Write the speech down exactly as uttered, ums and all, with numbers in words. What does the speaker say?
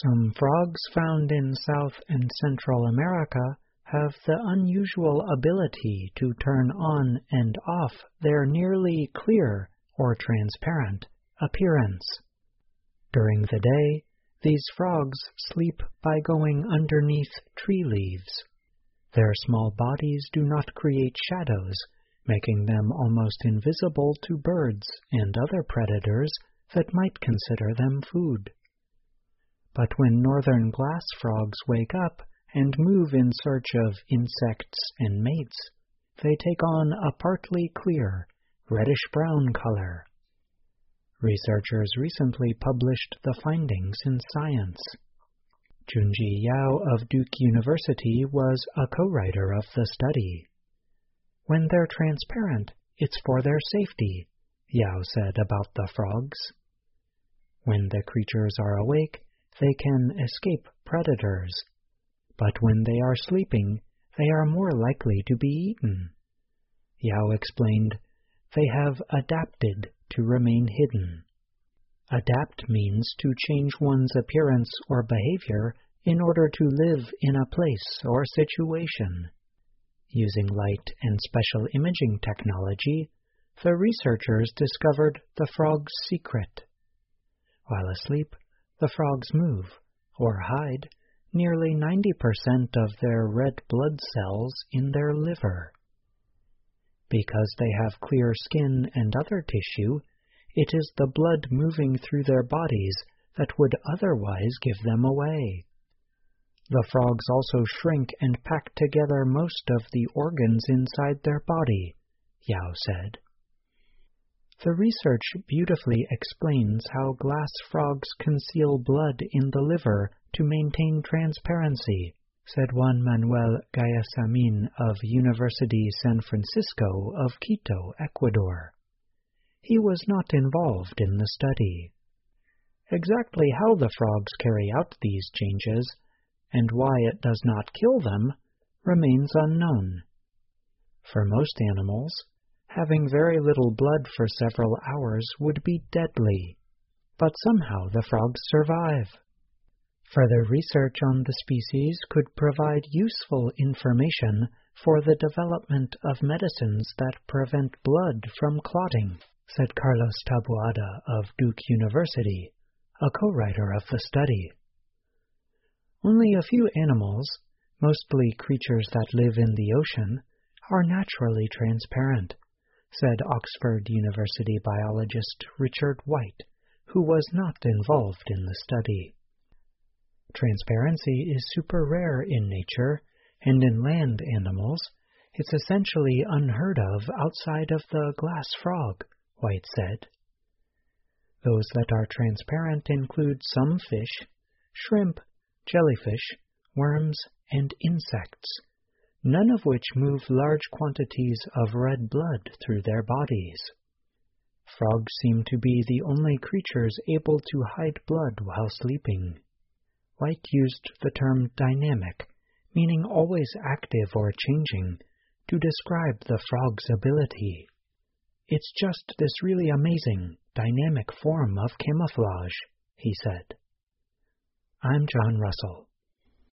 Some frogs found in South and Central America have the unusual ability to turn on and off their nearly clear or transparent appearance. During the day, these frogs sleep by going underneath tree leaves. Their small bodies do not create shadows, making them almost invisible to birds and other predators that might consider them food. But when northern glass frogs wake up and move in search of insects and mates, they take on a partly clear, reddish-brown color. Researchers recently published the findings in Science. Junji Yao of Duke University was a co-writer of the study. When they're transparent, it's for their safety, Yao said about the frogs. When the creatures are awake, they can escape predators. But when they are sleeping, they are more likely to be eaten. Yao explained, they have adapted to remain hidden. Adapt means to change one's appearance or behavior in order to live in a place or situation. Using light and special imaging technology, the researchers discovered the frog's secret. While asleep, the frogs move, or hide, nearly ninety percent of their red blood cells in their liver. Because they have clear skin and other tissue, it is the blood moving through their bodies that would otherwise give them away. The frogs also shrink and pack together most of the organs inside their body, Yao said. The research beautifully explains how glass frogs conceal blood in the liver to maintain transparency, said Juan Manuel Gallasamin of University San Francisco of Quito, Ecuador. He was not involved in the study. Exactly how the frogs carry out these changes, and why it does not kill them, remains unknown. For most animals, having very little blood for several hours would be deadly, but somehow the frogs survive. Further research on the species could provide useful information for the development of medicines that prevent blood from clotting, said Carlos Taboada of Duke University, a co-writer of the study. Only a few animals, mostly creatures that live in the ocean, are naturally transparent, said Oxford University biologist Richard White, who was not involved in the study. Transparency is super rare in nature, and in land animals, it's essentially unheard of outside of the glass frog, White said. Those that are transparent include some fish, shrimp, jellyfish, worms, and insects, none of which move large quantities of red blood through their bodies. Frogs seem to be the only creatures able to hide blood while sleeping. White used the term dynamic, meaning always active or changing, to describe the frog's ability. It's just this really amazing, dynamic form of camouflage, he said. I'm John Russell.